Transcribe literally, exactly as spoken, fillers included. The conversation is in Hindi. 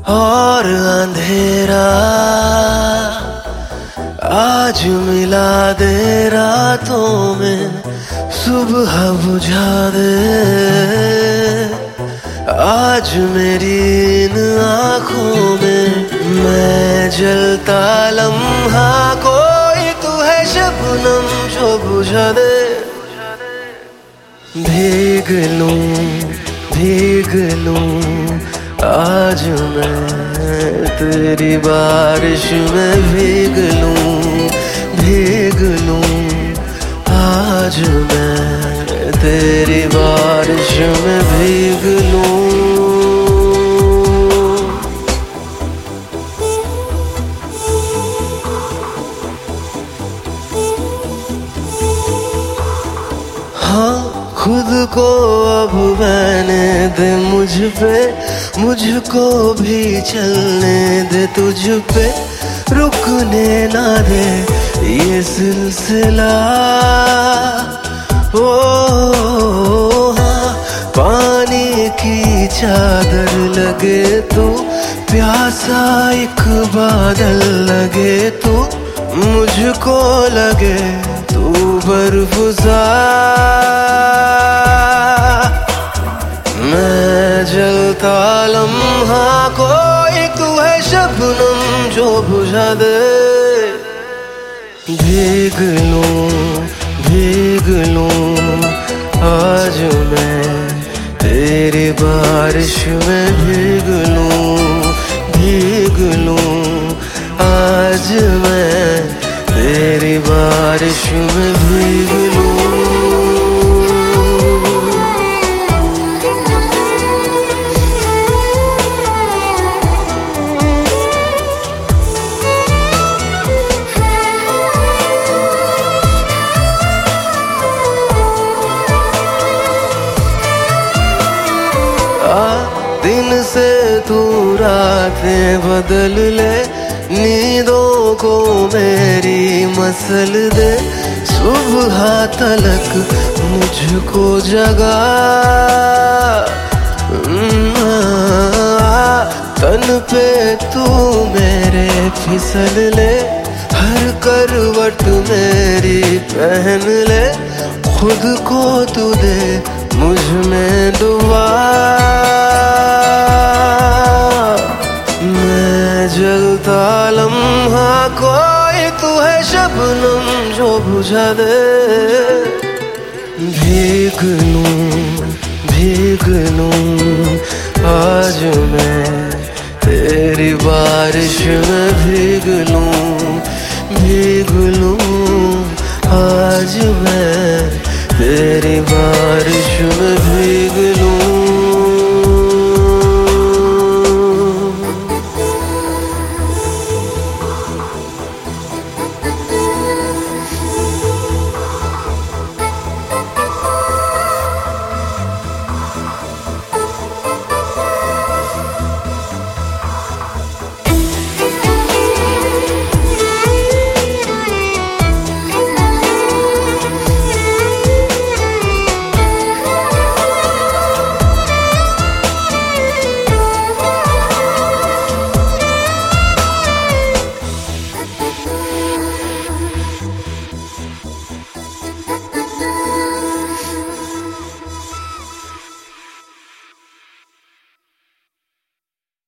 और अंधेरा आज मिला दे रातों में, सुबह बुझा दे आज मेरी इन आँखों में। मैं जलता लम्हा कोई तू है शबनम जो बुझा दे। भीग लूं भीग लूं आज मैं तेरी बारिश में, भीग लूं भीग लूं आज मैं तेरी बारिश में, भीग लूं। हाँ खुद को अब बहने दे मुझ पे, मुझको भी चलने दे तुझ पे, रुकने ना दे ये सिलसिला। ओ हाँ पानी की चादर लगे तू, प्यासा एक बादल लगे तू, मुझको लगे तू बर्फुसा। मैं जलता लम्हा कोई तू है शबनम जो बुझा दे। भीग लूं भीग लूं आज मैं तेरी बारिश में, भीग लूं भीग लूं आज मैं तेरी बारिश में, भीग लूं। दिन से तू रातें बदल ले, नींदों को मेरी मसल दे, सुबह तलक मुझको जगा। तन पे तू मेरे फिसल ले, हर करवट मेरी पहन ले, खुद को तू दे मुझ में दुआ। मैं जलता लम्हा कोई तू है शबनम जो बुझा दे। भीग लूं भीग लूं आज मैं तेरी बारिश में, भीग लूं भीग लूं